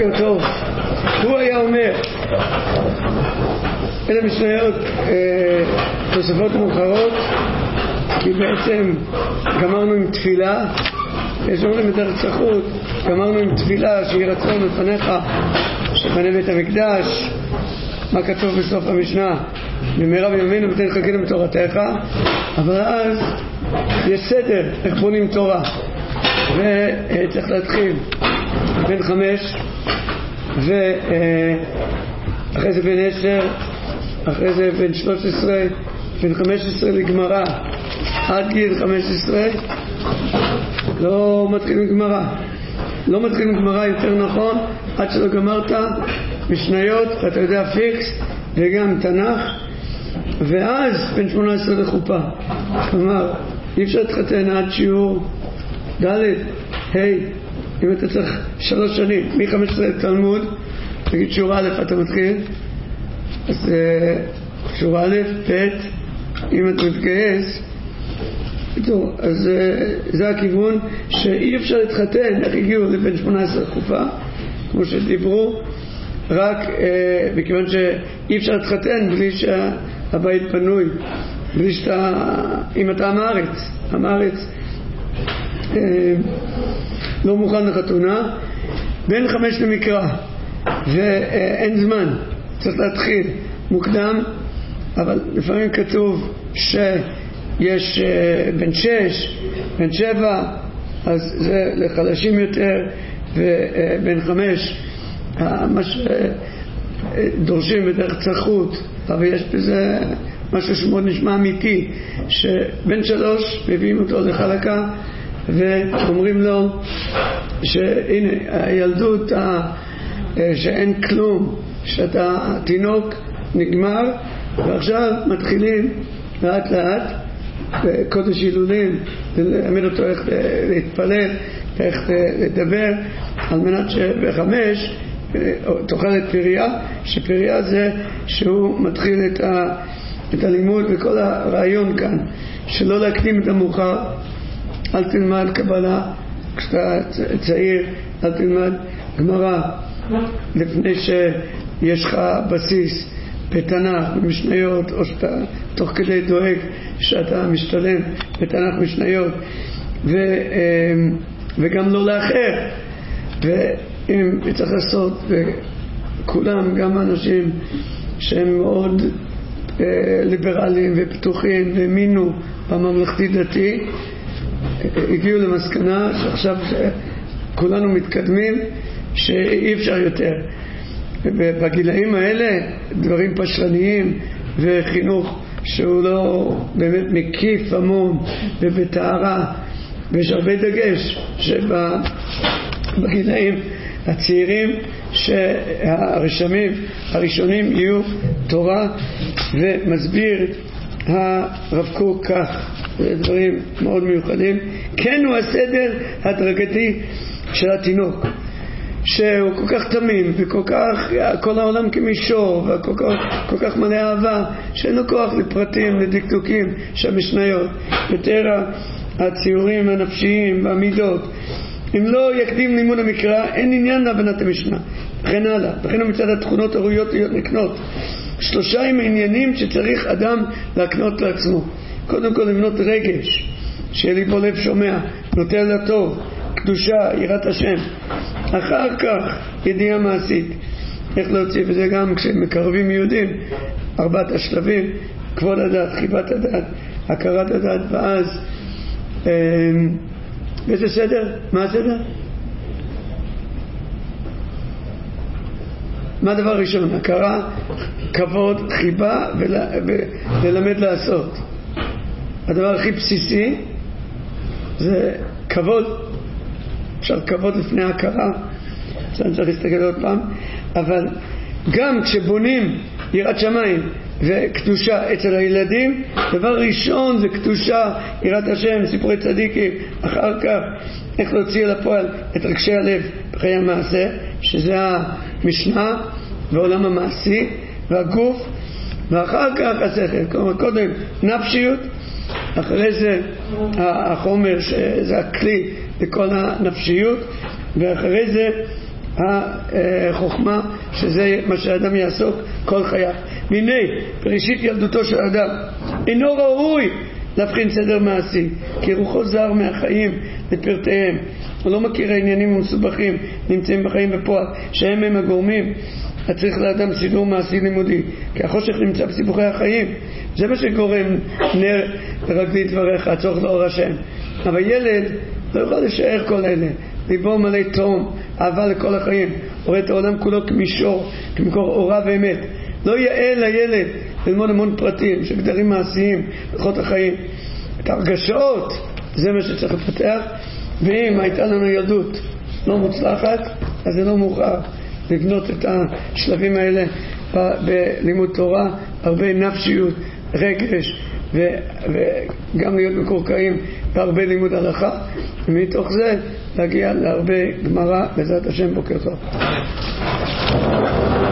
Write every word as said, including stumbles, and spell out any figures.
בוקר טוב. הוא היה אומר, אלה משניות אה, תוספות מאוחרות, כי בעצם גמרנו עם תפילה, יש לנו למדר צחות, גמרנו עם תפילה שיהי רצון לפניך שבנה בית המקדש, מה כתוב בסוף המשנה, במהרה בימינו ותן חלקנו בתורתך. אבל אז יש סדר איך בונים תורה, וצריך להתחיל בין חמש ואחרי זה בין עשר, אחרי זה בין שלוש עשרה, בין חמש עשרה לגמרא. עד גיל חמש עשרה לא מתחילים גמרא, לא מתחילים גמרא יותר נכון עד שלא גמרת משניות ואתה יודע פיקס וגם תנ"ך, ואז בין שמונה עשרה לחופה. כלומר אי אפשר להתחתן עד שיעור ד' היי, אם אתה צריך שלוש שנים מ-חמש עשרה תלמוד, תגיד שיעור א' אתה מתחיל, אז שיעור א' ב' אם אתה מתגייס. אז זה הכיוון שאי אפשר להתחתן. איך הגיעו לבין שמונה עשרה חופה כמו שדיברו? רק אה, מכיוון שאי אפשר להתחתן בלי שהבית פנוי, בלי שאתה, אם אתה עם הארץ, עם הארץ אה, לא מוכן לחתונה. בין חמש למקרא ואין זמן, צריך להתחיל מוקדם, אבל לפעמים כתוב שיש בין שש, בין שבע, אז זה לחלשים יותר, ובין חמש מה שדורשים בדרך צחות, אבל יש בזה משהו שמאוד נשמע אמיתי, שבין שלוש מביאים אותו לחלקה ואומרים לו שהנה הילדות שאין כלום, שאתה תינוק נגמר ועכשיו מתחילים לאט לאט בקודש הילולים ללמד אותו איך להתפלל, איך לדבר, על מנת שבחמש תאכל את פריה, שפריה זה שהוא מתחיל את, ה, את הלימוד. וכל הרעיון כאן שלא להקדים את המאוחר. אל תלמד קבלה כשאתה צעיר, אל תלמד גמרא לפני שיש לך בסיס בתנ"ך במשניות, או שאתה תוך כדי דואג שאתה משתלם בתנ"ך משניות, ו, וגם לא לאחר. ואם צריך לעשות, וכולם, גם אנשים שהם מאוד ליברליים ופתוחים והאמינו בממלכתי דתי, הגיעו למסקנה שעכשיו כולנו מתקדמים שאי אפשר יותר. בגילאים האלה דברים פשרניים וחינוך שהוא לא באמת מקיף המון ובטהרה, ויש הרבה דגש שבגילאים הצעירים שהרשמים הראשונים יהיו תורה. ומסביר הרב קוק כך, זה דברים מאוד מיוחדים. כן, הוא הסדר הדרגתי של התינוק, שהוא כל כך תמים וכל כך כל העולם כמישור וכל כך, כל כך מלא אהבה, שאין לו כוח לפרטים, לדקדוקים של משניות. יותר הציורים הנפשיים והמידות. אם לא יקדים לימוד המקרא אין עניין להבנת המשנה, וכן הלאה. וכן מצד התכונות הראויות להיות לקנות. שלושה עם העניינים שצריך אדם להקנות לעצמו. קודם כל לבנות רגש, שיהיה לי בו לב שומע, נוטה לטוב, קדושה, יראת השם. אחר כך ידיעה מעשית, איך להוציא, וזה גם כשמקרבים יהודים, ארבעת השלבים: כבוד הדת, חיבת הדת, הכרת הדת, ואז אה, איזה סדר? מה הסדר? מה הדבר ראשון? הכרה, כבוד, חיבה ול, וללמד לעשות. הדבר הכי בסיסי זה כבוד. אפשר כבוד לפני הכרה, עכשיו צריך להסתכל עוד פעם. אבל גם כשבונים יראת שמיים וקדושה אצל הילדים, דבר ראשון זה קדושה, יראת השם, סיפורי צדיקים. אחר כך איך להוציא אל הפועל את רגשי הלב בחיי המעשה, שזה המשנה ועולם המעשי והגוף, ואחר כך השכל. כלומר קודם נפשיות, אחרי זה החומר שזה הכלי לכל הנפשיות, ואחרי זה החוכמה, שזה מה שהאדם יעסוק כל חייו. והנה בראשית ילדותו של האדם אינו ראוי להבחין סדר מעשי, כי רוחו זר מהחיים לפרטיהם, הוא לא מכיר העניינים המסובכים נמצאים בחיים בפועל שהם הם הגורמים. צריך לאדם סידור מעשי לימודי, כי החושך נמצא בסיבוכי החיים, זה מה שגורם נר רגלי דבריך, הצורך לאור השם. אבל ילד לא יכול לשער כל אלה, ליבו מלא תום, אהבה לכל החיים, רואה את העולם כולו כמישור, כמקור אורה ואמת. לא יעל לילד ללמוד המון פרטים שגדרים מעשיים בלכות החיים. את הרגשות זה מה שצריך לפתח, ואם הייתה לנו ילדות לא מוצלחת, אז זה לא מאוחר לבנות את השלבים האלה בלימוד תורה, הרבה נפשיות, רגש, ו, וגם להיות מקורקעים בהרבה לימוד הלכה, ומתוך זה להגיע להרבה גמרא בעזרת השם. בוקר טוב.